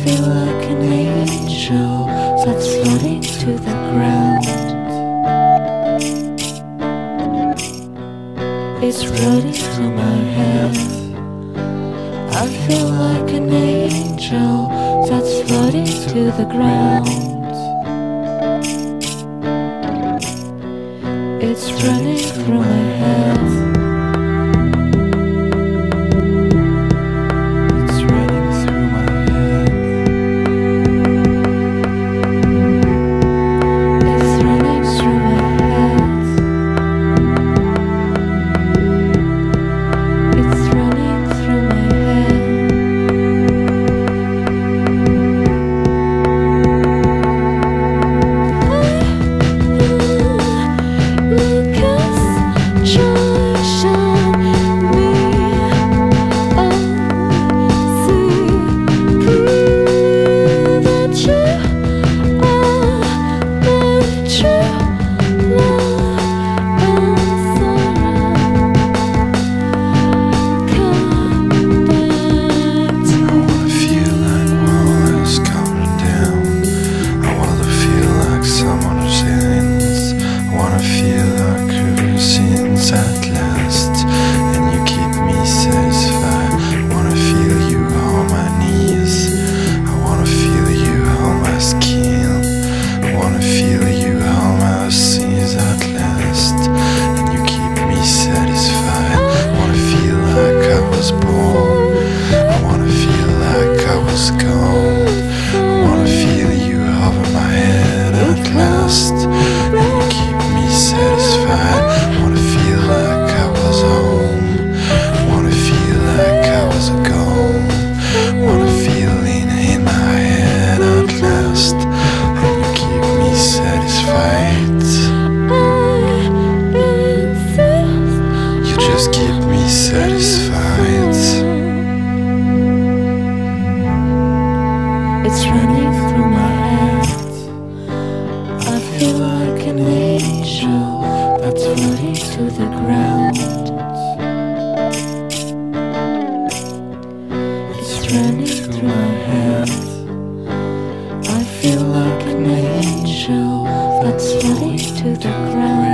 feel like an angel that's floating to the ground. It's running through my head. I feel like an angel that's floating to the ground. It's running through my head. At last, and you keep me satisfied. Wanna feel you on my knees. I wanna feel you on my skin. I wanna feel you on my seas at last, and you keep me satisfied. Wanna feel like I was born. I wanna feel like I was gone. I wanna feel you over my head at last, and you keep me satisfied. Wanna feel like I was home. Wanna feel like I was gone. Wanna feel in my head at last, and you keep me satisfied. You just keep me satisfied. It's running through my head. I feel like an angel that's floating to the ground. It's running through my head. I feel like an angel that's floating to the ground.